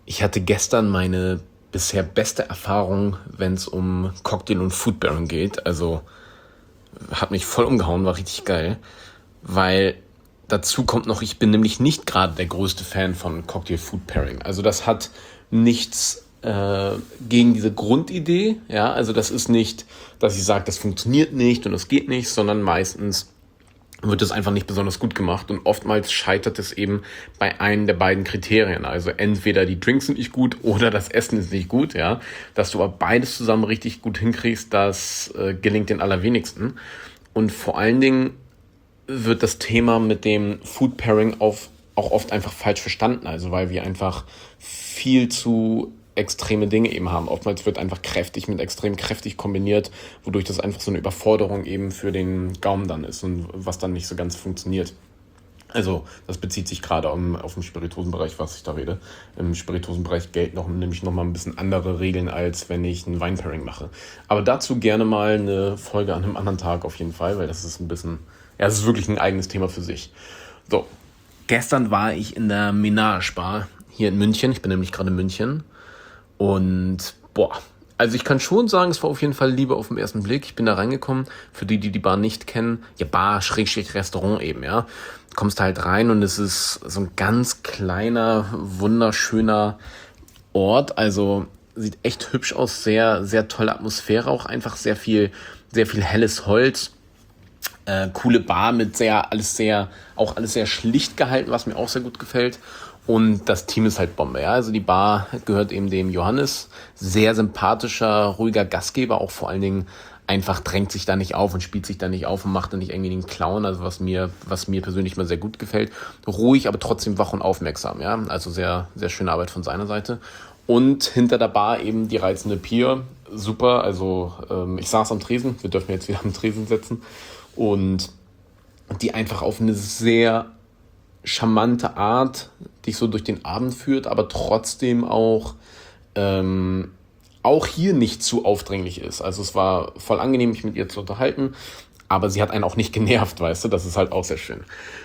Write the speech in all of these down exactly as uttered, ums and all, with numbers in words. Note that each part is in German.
Ich hatte gestern meine bisher beste Erfahrung, wenn es um Cocktail und Food Pairing geht. Also hat mich voll umgehauen, war richtig geil. Weil dazu kommt noch, ich bin nämlich nicht gerade der größte Fan von Cocktail Food Pairing. Also das hat nichts äh, gegen diese Grundidee. Ja, also das ist nicht, dass ich sage, das funktioniert nicht und das geht nicht, sondern meistens wird es einfach nicht besonders gut gemacht und oftmals scheitert es eben bei einem der beiden Kriterien. Also entweder die Drinks sind nicht gut oder das Essen ist nicht gut, ja. Dass du aber beides zusammen richtig gut hinkriegst, das äh, gelingt den allerwenigsten. Und vor allen Dingen wird das Thema mit dem Food Pairing auf, auch oft einfach falsch verstanden. Also weil wir einfach viel zu extreme Dinge eben haben. Oftmals wird einfach kräftig mit extrem kräftig kombiniert, wodurch das einfach so eine Überforderung eben für den Gaumen dann ist und was dann nicht so ganz funktioniert. Also das bezieht sich gerade um, auf den Spirituosenbereich, was ich da rede. Im Spirituosenbereich gelten noch, nämlich nochmal ein bisschen andere Regeln, als wenn ich ein Wine-Pairing mache. Aber dazu gerne mal eine Folge an einem anderen Tag auf jeden Fall, weil das ist ein bisschen, ja, es ist wirklich ein eigenes Thema für sich. So, gestern war ich in der Ménage Bar hier in München. Ich bin nämlich gerade in München. Und boah, also ich kann schon sagen, es war auf jeden Fall Liebe auf den ersten Blick. Ich bin da reingekommen, für die, die die Bar nicht kennen, ja, Bar, Schrägstrich, Restaurant eben, ja. Du kommst halt rein und es ist so ein ganz kleiner, wunderschöner Ort, also sieht echt hübsch aus, sehr, sehr tolle Atmosphäre auch, einfach sehr viel, sehr viel helles Holz. Äh, coole Bar mit sehr, alles sehr, auch alles sehr schlicht gehalten, was mir auch sehr gut gefällt. Und das Team ist halt Bombe, ja. Also die Bar gehört eben dem Johannes. Sehr sympathischer, ruhiger Gastgeber, auch vor allen Dingen einfach drängt sich da nicht auf und spielt sich da nicht auf und macht da nicht irgendwie den Clown, also was mir, was mir persönlich mal sehr gut gefällt. Ruhig, aber trotzdem wach und aufmerksam, ja. Also sehr, sehr schöne Arbeit von seiner Seite. Und hinter der Bar eben die reizende Pia. Super, also ähm, ich saß am Tresen, wir dürfen jetzt wieder am Tresen setzen. Und die einfach auf eine sehr charmante Art dich so durch den Abend führt, aber trotzdem auch ähm, auch hier nicht zu aufdringlich ist. Also es war voll angenehm, mich mit ihr zu unterhalten, aber sie hat einen auch nicht genervt, weißt du, das ist halt auch sehr schön.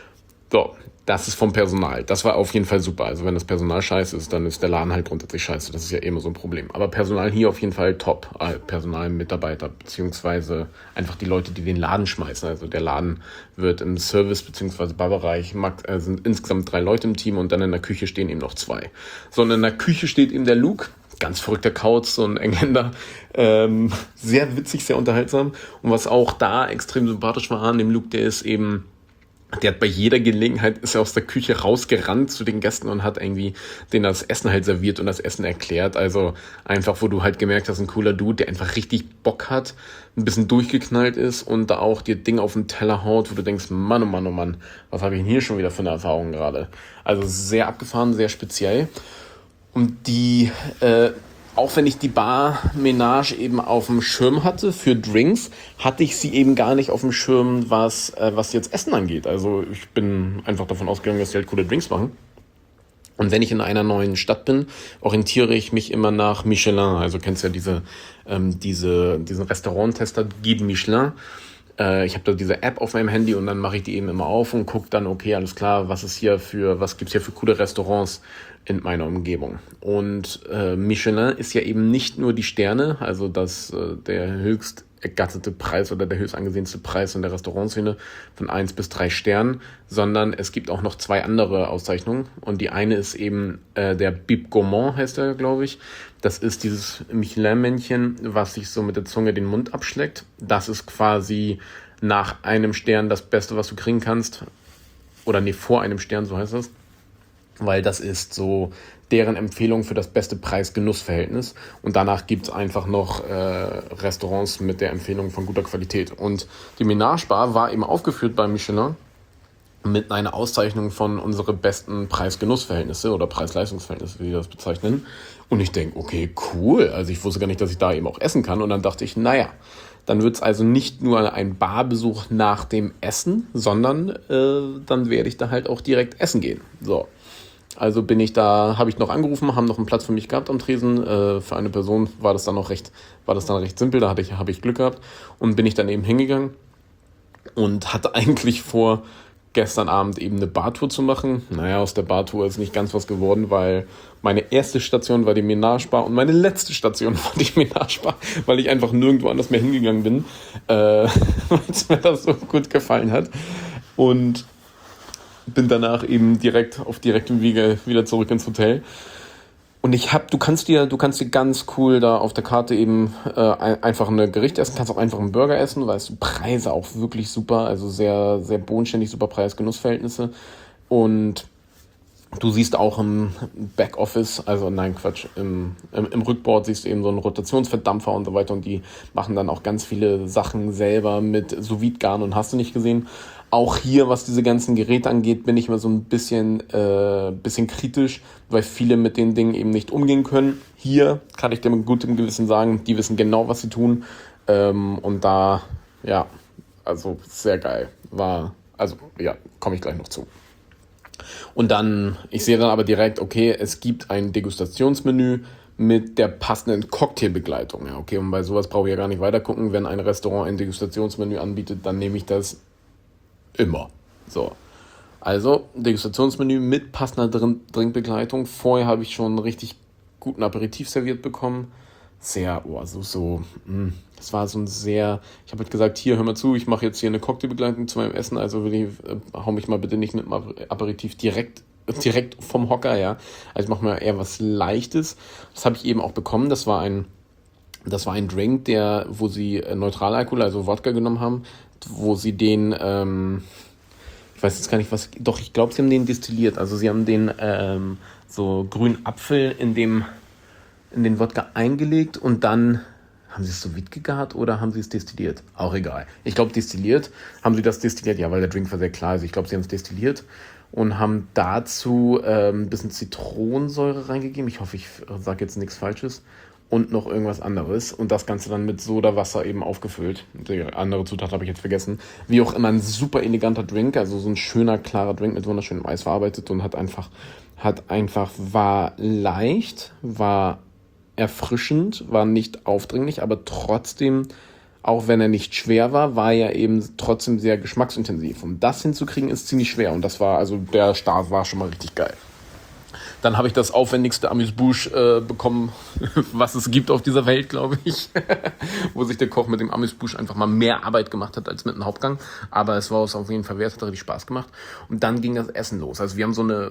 So, das ist vom Personal. Das war auf jeden Fall super. Also wenn das Personal scheiße ist, dann ist der Laden halt grundsätzlich scheiße. Das ist ja immer so ein Problem. Aber Personal hier auf jeden Fall top. Personal, Mitarbeiter, beziehungsweise einfach die Leute, die den Laden schmeißen. Also der Laden wird im Service- beziehungsweise Barbereich, äh, sind insgesamt drei Leute im Team und dann in der Küche stehen eben noch zwei. Sondern in der Küche steht eben der Luke. Ganz verrückter Kauz, so ein Engländer. Ähm, sehr witzig, sehr unterhaltsam. Und was auch da extrem sympathisch war an dem Luke, der ist eben... Der hat bei jeder Gelegenheit, ist er aus der Küche rausgerannt zu den Gästen und hat irgendwie denen das Essen halt serviert und das Essen erklärt. Also einfach, wo du halt gemerkt hast, ein cooler Dude, der einfach richtig Bock hat, ein bisschen durchgeknallt ist und da auch dir Dinge auf den Teller haut, wo du denkst, Mann, oh Mann, oh Mann, was habe ich denn hier schon wieder für eine Erfahrung gerade? Also sehr abgefahren, sehr speziell. Und die, äh, auch wenn ich die Bar-Ménage eben auf dem Schirm hatte für Drinks, hatte ich sie eben gar nicht auf dem Schirm, was, äh, was jetzt Essen angeht. Also ich bin einfach davon ausgegangen, dass sie halt coole Drinks machen. Und wenn ich in einer neuen Stadt bin, orientiere ich mich immer nach Michelin. Also kennst ja diese, ähm, diese, diesen Restauranttester Guide Michelin. Äh, ich habe da diese App auf meinem Handy und dann mache ich die eben immer auf und gucke dann, okay, alles klar, was ist hier für, was gibt's hier für coole Restaurants in meiner Umgebung. Und äh, Michelin ist ja eben nicht nur die Sterne, also das äh, der höchst ergattete Preis oder der höchst angesehenste Preis in der Restaurantszene von eins bis drei Sternen, sondern es gibt auch noch zwei andere Auszeichnungen. Und die eine ist eben äh, der Bib Gourmand, heißt er, glaube ich. Das ist dieses Michelin-Männchen, was sich so mit der Zunge den Mund abschleckt. Das ist quasi nach einem Stern das Beste, was du kriegen kannst. Oder nee, vor einem Stern, so heißt das. Weil das ist so deren Empfehlung für das beste Preis-Genuss-Verhältnis. Und danach gibt's einfach noch äh, Restaurants mit der Empfehlung von guter Qualität. Und die Ménage Bar war eben aufgeführt bei Michelin mit einer Auszeichnung von unsere besten Preis-Genuss-Verhältnisse oder Preis-Leistungs-Verhältnisse, wie die das bezeichnen. Und ich denke, okay, cool. Also ich wusste gar nicht, dass ich da eben auch essen kann. Und dann dachte ich, naja, dann wird's also nicht nur ein Barbesuch nach dem Essen, sondern äh, dann werde ich da halt auch direkt essen gehen. So. Also bin ich da, habe ich noch angerufen, haben noch einen Platz für mich gehabt am Tresen. Äh, für eine Person war das dann noch recht, war das dann recht simpel, da hatte ich, habe ich Glück gehabt und bin ich dann eben hingegangen und hatte eigentlich vor, gestern Abend eben eine Bartour zu machen. Naja, aus der Bartour ist nicht ganz was geworden, weil meine erste Station war die Menage Bar und meine letzte Station war die Menage Bar, weil ich einfach nirgendwo anders mehr hingegangen bin, äh, weil es mir das so gut gefallen hat. Und bin danach eben direkt auf direktem Wege wieder zurück ins Hotel. Und ich hab, du kannst dir, du kannst dir ganz cool da auf der Karte eben äh, ein, einfach ein Gericht essen, kannst auch einfach einen Burger essen, weil du Preise auch wirklich super, also sehr, sehr bodenständig, super Preis-Genuss-Verhältnisse. Und du siehst auch im Backoffice, also nein Quatsch, im, im, im Rückboard siehst du eben so einen Rotationsverdampfer und so weiter und die machen dann auch ganz viele Sachen selber mit Sous-Vide-Garn und hast du nicht gesehen. Auch hier, was diese ganzen Geräte angeht, bin ich immer so ein bisschen, äh, bisschen kritisch, weil viele mit den Dingen eben nicht umgehen können. Hier kann ich dir mit gutem Gewissen sagen, die wissen genau, was sie tun. Ähm, und da, ja, also sehr geil. War, also ja, komme ich gleich noch zu. Und dann, ich sehe dann aber direkt, okay, es gibt ein Degustationsmenü mit der passenden Cocktailbegleitung. Ja, okay, und bei sowas brauche ich ja gar nicht weiter gucken. Wenn ein Restaurant ein Degustationsmenü anbietet, dann nehme ich das immer. So. Also, Degustationsmenü mit passender Trinkbegleitung. Vorher habe ich schon einen richtig guten Aperitif serviert bekommen. Sehr, oh, so, so, mh. Das war so ein sehr, ich habe halt gesagt, hier, hör mal zu, ich mache jetzt hier eine Cocktailbegleitung zu meinem Essen, also will ich, äh, hau mich mal bitte nicht mit dem Aperitif direkt, direkt vom Hocker, ja. Also ich mache mir eher was Leichtes. Das habe ich eben auch bekommen. Das war ein, das war ein Drink, der, wo sie äh, Neutralalkohol, also Wodka genommen haben, wo sie den, ähm, ich weiß jetzt gar nicht, was, doch, ich glaube, sie haben den destilliert. Also sie haben den ähm, so grünen Apfel in dem, in den Wodka eingelegt und dann haben sie es sous vide gegart oder haben sie es destilliert? Auch egal. Ich glaube, destilliert. Haben sie das destilliert? Ja, weil der Drink war sehr klar. Also ich glaube, sie haben es destilliert und haben dazu ähm, ein bisschen Zitronensäure reingegeben. Ich hoffe, ich sage jetzt nichts Falsches. Und noch irgendwas anderes. Und das Ganze dann mit Sodawasser eben aufgefüllt. Die andere Zutat habe ich jetzt vergessen. Wie auch immer, ein super eleganter Drink. Also so ein schöner, klarer Drink mit wunderschönem Eis verarbeitet und hat einfach, hat einfach, war leicht, war erfrischend, war nicht aufdringlich, aber trotzdem, auch wenn er nicht schwer war, war er eben trotzdem sehr geschmacksintensiv. Um das hinzukriegen, ist ziemlich schwer. Und das war, also der Start war schon mal richtig geil. Dann habe ich das aufwendigste Amuse-Bouche äh, bekommen, was es gibt auf dieser Welt, glaube ich. Wo sich der Koch mit dem Amuse-Bouche einfach mal mehr Arbeit gemacht hat als mit einem Hauptgang. Aber es war es auf jeden Fall wert, hat richtig Spaß gemacht. Und dann ging das Essen los. Also wir haben so eine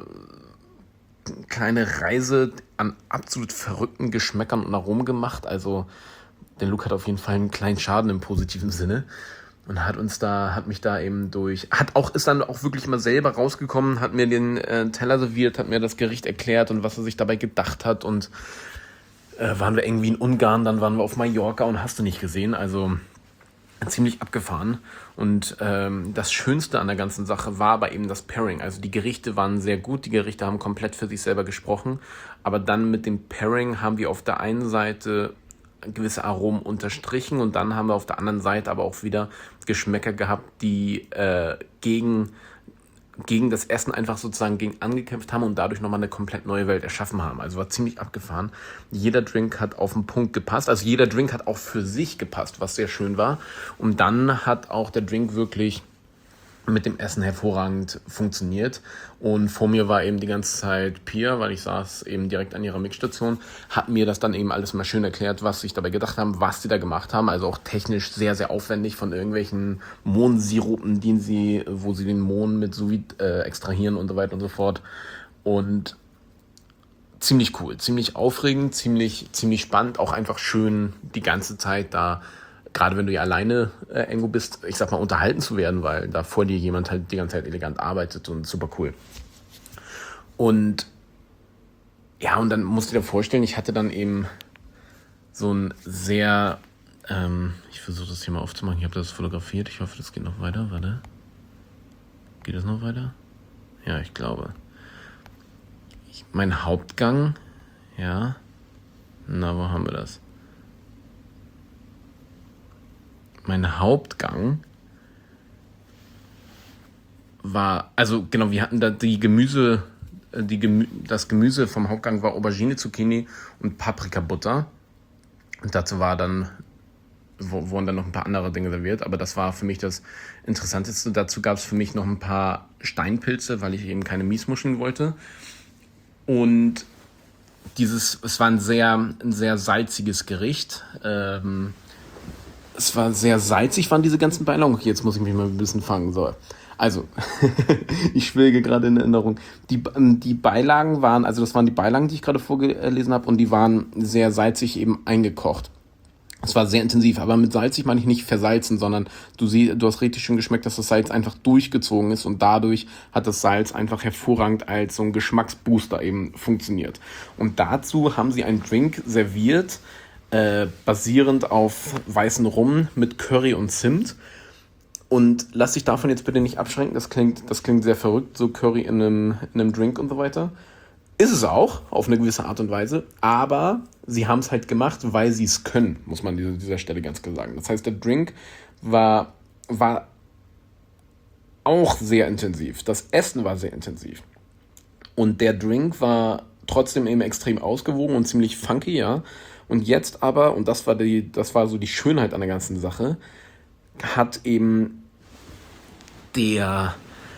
kleine Reise an absolut verrückten Geschmäckern und Aromen gemacht. Also der Luke hat auf jeden Fall einen kleinen Schaden im positiven Sinne. Und hat uns da, hat mich da eben durch, hat auch, ist dann auch wirklich mal selber rausgekommen, hat mir den äh, Teller serviert, hat mir das Gericht erklärt und was er sich dabei gedacht hat. Und äh, waren wir irgendwie in Ungarn, dann waren wir auf Mallorca und hast du nicht gesehen. Also ziemlich abgefahren. Und ähm, das Schönste an der ganzen Sache war aber eben das Pairing. Also die Gerichte waren sehr gut, die Gerichte haben komplett für sich selber gesprochen. Aber dann mit dem Pairing haben wir auf der einen Seite gewisse Aromen unterstrichen und dann haben wir auf der anderen Seite aber auch wieder Geschmäcker gehabt, die äh, gegen, gegen das Essen einfach sozusagen gegen angekämpft haben und dadurch nochmal eine komplett neue Welt erschaffen haben. Also war ziemlich abgefahren. Jeder Drink hat auf den Punkt gepasst. Also jeder Drink hat auch für sich gepasst, was sehr schön war. Und dann hat auch der Drink wirklich mit dem Essen hervorragend funktioniert. Und vor mir war eben die ganze Zeit Pia, weil ich saß eben direkt an ihrer Mixstation, hat mir das dann eben alles mal schön erklärt, was sich dabei gedacht haben, was sie da gemacht haben. Also auch technisch sehr, sehr aufwendig von irgendwelchen Mohnsirupen, die sie, wo sie den Mohn mit Sous-Vide äh, extrahieren und so weiter und so fort. Und ziemlich cool, ziemlich aufregend, ziemlich, ziemlich spannend, auch einfach schön die ganze Zeit da, gerade wenn du ja alleine äh, irgendwo bist, ich sag mal, unterhalten zu werden, weil da vor dir jemand halt die ganze Zeit elegant arbeitet und super cool. Und ja, und dann musst du dir vorstellen, ich hatte dann eben so ein sehr, ähm, ich versuche das hier mal aufzumachen, ich habe das fotografiert, ich hoffe, das geht noch weiter, warte. Geht das noch weiter? Ja, ich glaube. Ich, mein Hauptgang, ja, na, wo haben wir das? Mein Hauptgang war, also genau, wir hatten da die Gemüse, die Gemü- das Gemüse vom Hauptgang war Aubergine, Zucchini und Paprikabutter. Und dazu war dann wo, wurden dann noch ein paar andere Dinge serviert, aber das war für mich das Interessanteste. Dazu gab es für mich noch ein paar Steinpilze, weil ich eben keine Miesmuscheln wollte. Und dieses, es war ein sehr, ein sehr salziges Gericht. Ähm, es war sehr salzig, waren diese ganzen Beilagen. Okay, jetzt muss ich mich mal ein bisschen fangen. So. Also, ich schwelge gerade in Erinnerung. Die, die Beilagen waren, also das waren die Beilagen, die ich gerade vorgelesen habe, und die waren sehr salzig eben eingekocht. Es war sehr intensiv, aber mit salzig meine ich nicht versalzen, sondern du sie, du hast richtig schön geschmeckt, dass das Salz einfach durchgezogen ist, und dadurch hat das Salz einfach hervorragend als so ein Geschmacksbooster eben funktioniert. Und dazu haben sie einen Drink serviert, äh, basierend auf weißen Rum mit Curry und Zimt. Und lass dich davon jetzt bitte nicht abschränken, das klingt, das klingt sehr verrückt, so Curry in einem, in einem Drink und so weiter. Ist es auch, auf eine gewisse Art und Weise, aber sie haben es halt gemacht, weil sie es können, muss man an dieser Stelle ganz klar sagen. Das heißt, der Drink war, war auch sehr intensiv, das Essen war sehr intensiv. Und der Drink war trotzdem eben extrem ausgewogen und ziemlich funky, ja. Und jetzt aber, und das war die, das war so die Schönheit an der ganzen Sache, hat eben der...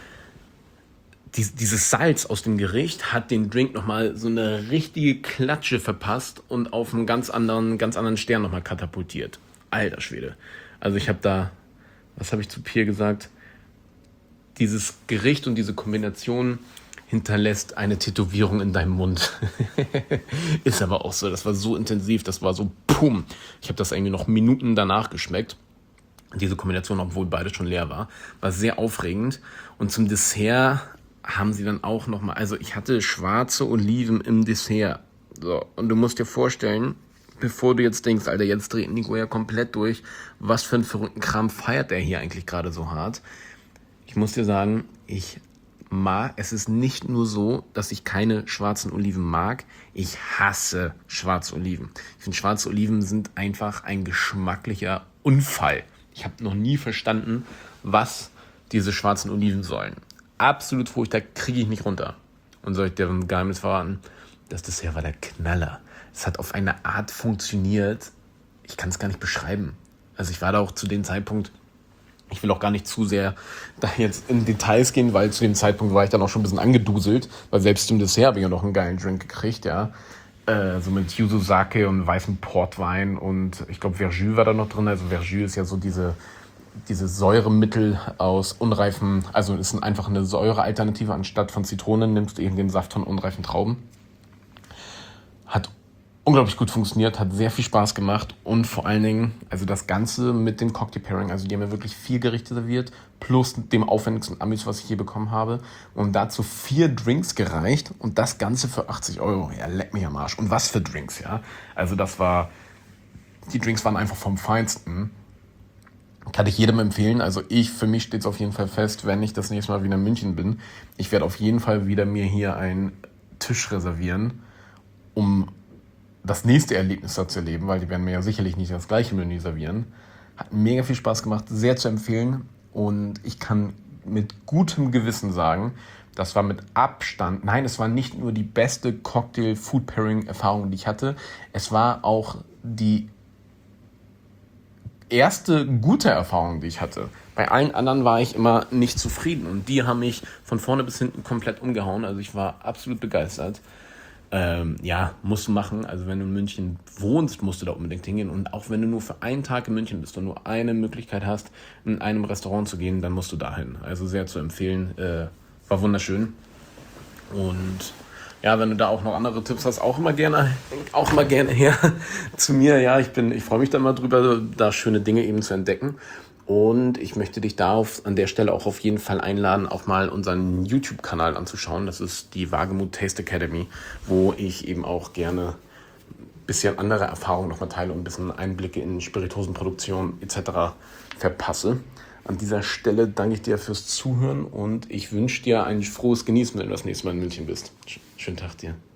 Dieses Salz aus dem Gericht hat den Drink nochmal so eine richtige Klatsche verpasst und auf einen ganz anderen, ganz anderen Stern nochmal katapultiert. Alter Schwede. Also ich habe da, was habe ich zu Pierre gesagt? Dieses Gericht und diese Kombination hinterlässt eine Tätowierung in deinem Mund. Ist aber auch so, das war so intensiv, das war so pum. Ich habe das irgendwie noch Minuten danach geschmeckt. Diese Kombination, obwohl beides schon leer war, war sehr aufregend. Und zum Dessert haben sie dann auch nochmal, also ich hatte schwarze Oliven im Dessert. So, und du musst dir vorstellen, bevor du jetzt denkst, Alter, jetzt dreht Nico ja komplett durch, was für einen verrückten Kram feiert der hier eigentlich gerade so hart. Ich muss dir sagen, ich mag, es ist nicht nur so, dass ich keine schwarzen Oliven mag, ich hasse schwarze Oliven. Ich finde, schwarze Oliven sind einfach ein geschmacklicher Unfall. Ich habe noch nie verstanden, was diese schwarzen Oliven sollen. Absolut furchtbar, kriege ich nicht runter. Und soll ich dir ein Geheimnis verraten? Das Dessert war der Knaller. Es hat auf eine Art funktioniert, ich kann es gar nicht beschreiben. Also ich war da auch zu dem Zeitpunkt, ich will auch gar nicht zu sehr da jetzt in Details gehen, weil zu dem Zeitpunkt war ich dann auch schon ein bisschen angeduselt, weil selbst zum Dessert habe ich ja noch einen geilen Drink gekriegt, ja. Äh, so mit Yuzu Sake und weißem Portwein und ich glaube Verjus war da noch drin. Also Verjus ist ja so diese... diese Säuremittel aus unreifen, also ist einfach eine Säurealternative, anstatt von Zitronen nimmst du eben den Saft von unreifen Trauben. Hat unglaublich gut funktioniert, hat sehr viel Spaß gemacht und vor allen Dingen, also das Ganze mit dem Cocktail Pairing, also die haben mir wirklich vier Gerichte serviert, plus dem aufwendigsten Amüs, was ich je bekommen habe, und dazu vier Drinks gereicht und das Ganze für achtzig Euro. Ja, leck mich am Arsch. Und was für Drinks, ja. Also das war, die Drinks waren einfach vom Feinsten. Kann ich jedem empfehlen. Also ich, für mich steht es auf jeden Fall fest, wenn ich das nächste Mal wieder in München bin. Ich werde auf jeden Fall wieder mir hier einen Tisch reservieren, um das nächste Erlebnis da zu erleben, weil die werden mir ja sicherlich nicht das gleiche Menü servieren. Hat mega viel Spaß gemacht, sehr zu empfehlen. Und ich kann mit gutem Gewissen sagen, das war mit Abstand, nein, es war nicht nur die beste Cocktail-Food-Pairing-Erfahrung, die ich hatte. Es war auch die erste gute Erfahrung, die ich hatte. Bei allen anderen war ich immer nicht zufrieden und die haben mich von vorne bis hinten komplett umgehauen. Also ich war absolut begeistert. Ähm, ja, musst du machen. Also wenn du in München wohnst, musst du da unbedingt hingehen. Und auch wenn du nur für einen Tag in München bist und nur eine Möglichkeit hast, in einem Restaurant zu gehen, dann musst du dahin. Also sehr zu empfehlen. Äh, war wunderschön. Und ja, wenn du da auch noch andere Tipps hast, auch immer gerne, auch immer gerne her zu mir. Ja, ich bin, ich freue mich da mal drüber, da schöne Dinge eben zu entdecken. Und ich möchte dich da auf, an der Stelle auch auf jeden Fall einladen, auch mal unseren YouTube-Kanal anzuschauen. Das ist die Wagemut Taste Academy, wo ich eben auch gerne ein bisschen andere Erfahrungen nochmal teile und ein bisschen Einblicke in Spirituosenproduktion et cetera verpasse. An dieser Stelle danke ich dir fürs Zuhören und ich wünsche dir ein frohes Genießen, wenn du das nächste Mal in München bist. Schönen Tag dir.